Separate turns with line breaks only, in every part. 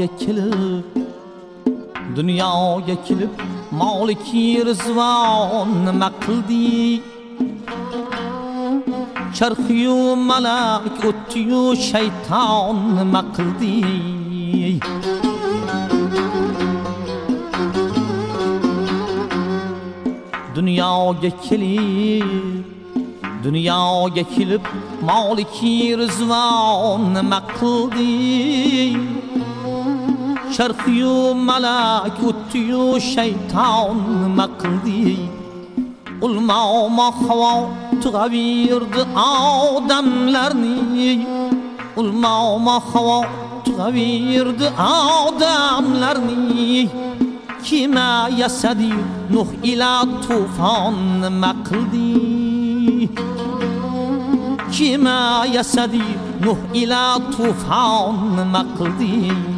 dunyoga kelib moliki rizvon nima qildi? Charxiyu malak o'tdiyu shayton nima qildi? Dunyoga kelib moliki rizvon nima qildi? Charxiyu malak o'tdiyu shayton nima qildi? Ulmo havo tug'averdi odamlarni, ulmo havo tug'averdi odamlarni. Kima yasadi Nuh ila tufon nima qildi? Kima yasadi Nuh ila tufon nima qildi?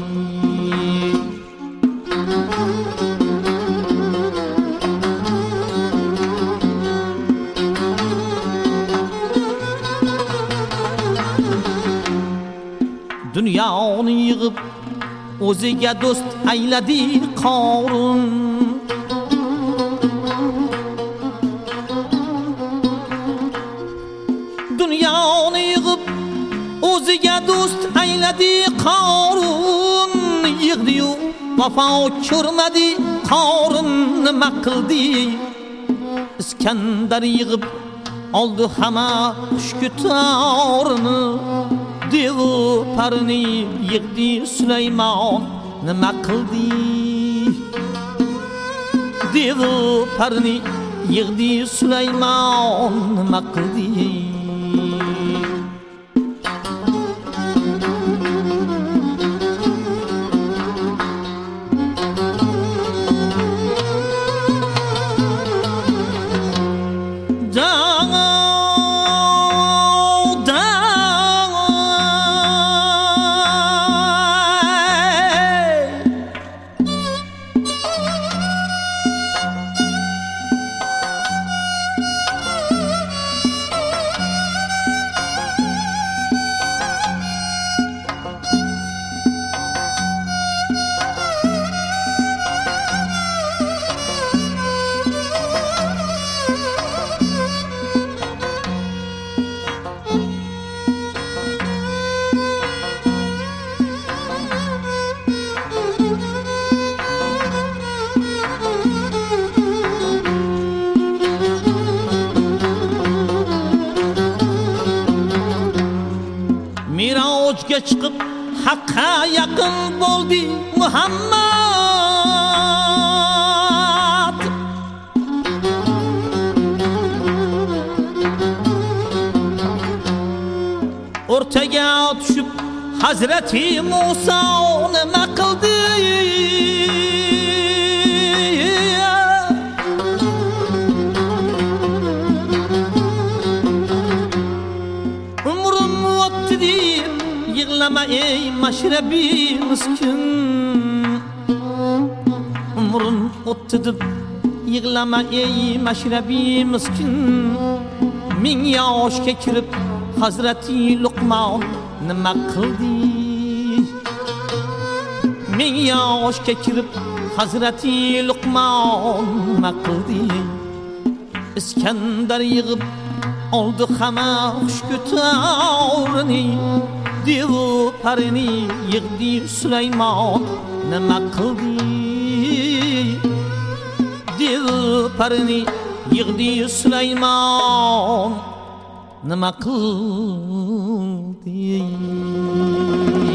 Dunyoni yig'ib o'ziga do'st ayladi Qorun. Dunyoni yig'ib o'ziga do'st ayladi Qorun. Yig'di-yu vafo ko'rmadi Qorun nima qildi? Iskandar yig'ib oldi hamma xushkutorini. Devu parini yig'di Sulaymon nima qildi? Devu parini yig'di Sulaymon nima qildi? Mirojga chiqib haqqa yaqin bo'ldi Muhammad. O'rtaga tushib Hazrati Musa nima qildi? Yig'lama ey mashrabi miskin, umrin o'tdi deb yig'lama ey mashrabi miskin. Ming yoshga kirib Hazrati Luqmon nima qildi? Ming yoshga kirib Hazrati Luqmon nima qildi? Iskandar yig'ib oldi hamma xushkutorini. Devu parini yig'di Sulaymon nima qildi? Devu parini yig'di Sulaymon nima qildi?